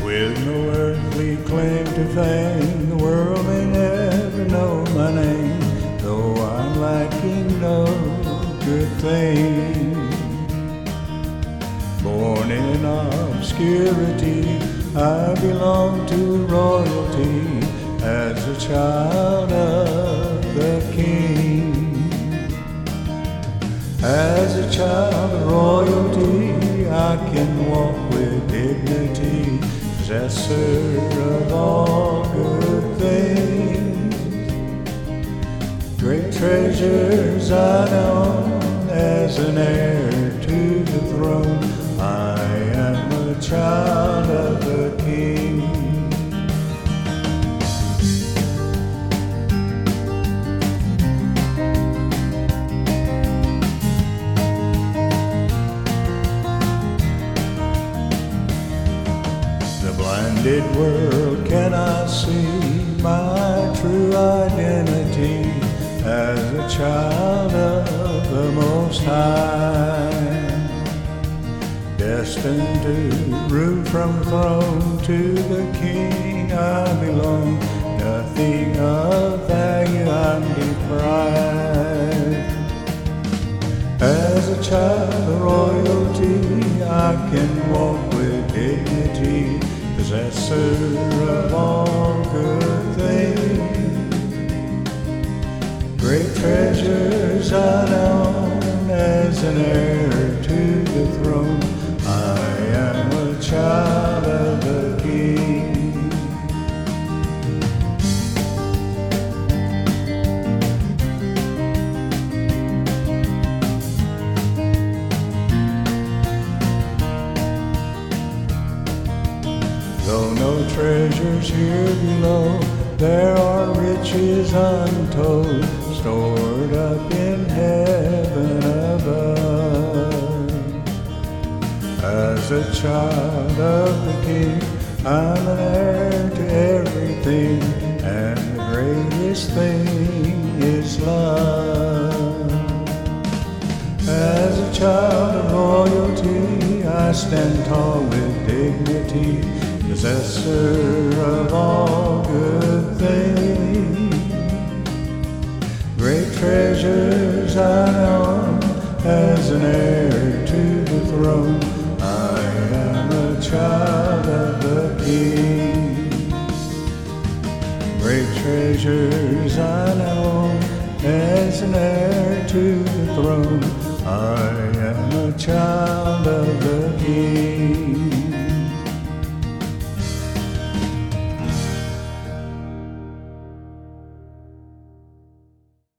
With no earthly claim to fame, the world may never know my name, though I'm lacking no good thing. Born in obscurity, I belong to royalty as a child of the King. As a child of royalty, I can walk with dignity, possessor of all good things. Great treasures I know as an heir to the throne. I am a child of the King. The blinded world cannot see my true identity as a child of the Most High, destined to rule from throne. To the King I belong, nothing of value I'm deprived. As a child of royalty, I can walk with dignity, possessor of all good things. Great treasures I know as an heir to the throne. I am a child of the King. Though no treasures here below, there are riches untold, stored up in heaven above. As a child of the King, I'm an heir to everything, and the greatest thing is love. As a child of royalty, I stand tall with dignity, possessor of all good things. Great treasures I know as an heir to the throne. I am a child of the King. Great treasures I know as an heir to the throne. I